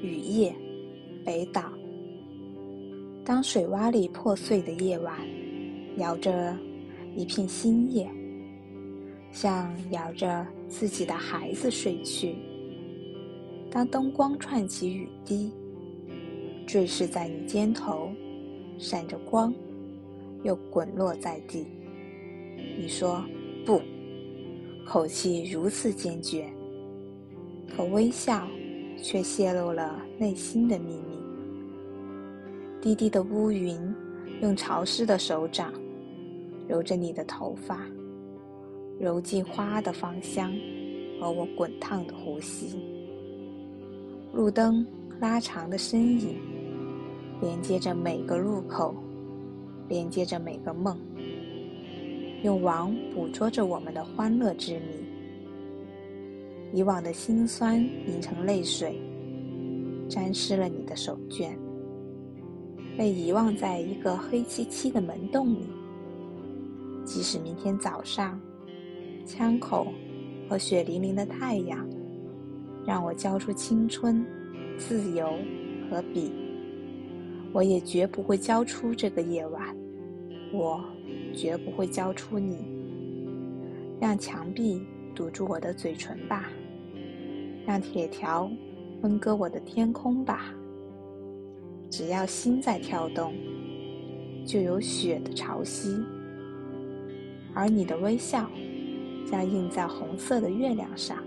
雨夜，北岛。当水洼里破碎的夜晚，摇着一片新叶，像摇着自己的孩子睡去。当灯光串起雨滴，坠饰在你肩头，闪着光，又滚落在地。你说不，口气如此坚决，可微笑却泄露了内心的秘密。低低的乌云用潮湿的手掌揉着你的头发，揉进花的芳香和我滚烫的呼吸。路灯拉长的身影连接着每个路口，连接着每个梦，用网捕捉着我们的欢乐之谜。以往的辛酸凝成泪水，沾湿了你的手绢，被遗忘在一个黑漆漆的门洞里。即使明天早上，枪口和血淋淋的太阳让我交出青春、自由和笔，我也绝不会交出这个夜晚，我绝不会交出你。让墙壁堵住我的嘴唇吧，让铁条分割我的天空吧。只要心在跳动，就有雪的潮汐，而你的微笑将印在红色的月亮上。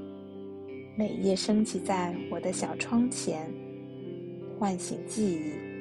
每夜升起在我的小窗前，唤醒记忆。